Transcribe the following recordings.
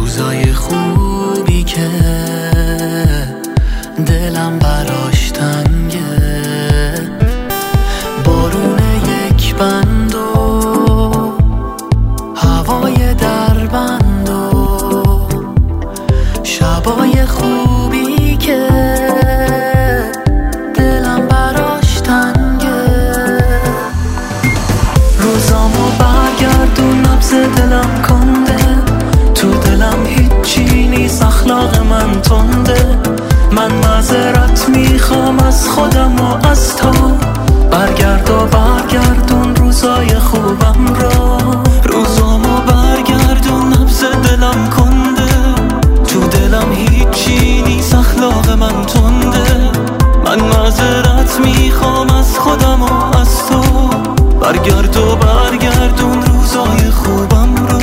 روزای خوبی که دلم براش تنگه، بارون یک بند و هوای دربند و شبای خوبی که دلم براش تنگه. روزامو برگردون، نبض دلم کنده، تو دلم هیچی نیست، اخلاق من تنده. من معذرت میخوام از خودم و از تو، برگرد و برگردون روزای خوبم را. روزامو برگردون، نبض دلم کنده، تو دلم هیچی نیست، اخلاق من تنده. من معذرت میخوام از خودم و از تو، برگرد و برگردون روزای خوبم را.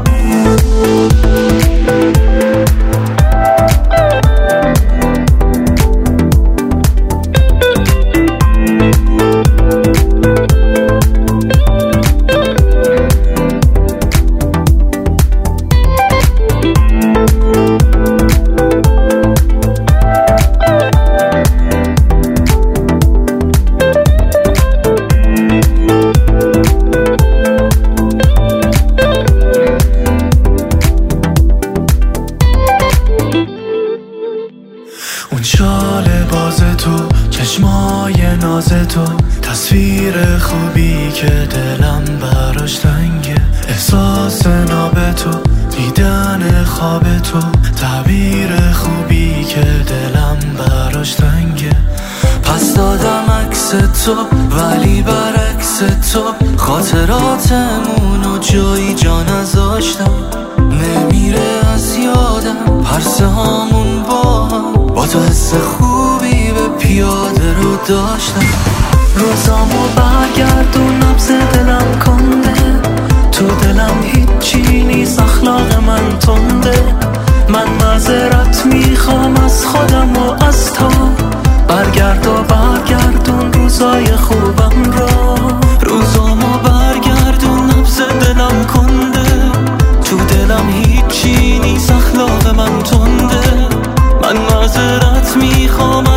اون شال باز تو، چشمای ناز تو، تصویر خوبی که دلم براش تنگه، احساس ناب تو، دیدن خواب تو، تعبیر خوبی که دلم براش تنگه. پس دادم عکس تو ولی برعکس تو، خاطراتمونو جایی جا نذاشتم، نمیره از یادم پرسه هامون با هم، با تو حس خوبی به پیاده رو داشتم. روزامو برگردون، نبض دلم کنده، تو دلم هیچی نیست، اخلاق من تنده. من معذرت میخوام از خودم و از تو، برگرد و برگردون روزای خوبم را. روزامو برگردون، نبض دلم کنده، تو دلم هیچی نیست، اخلاق من تنده. من معذرت میخوام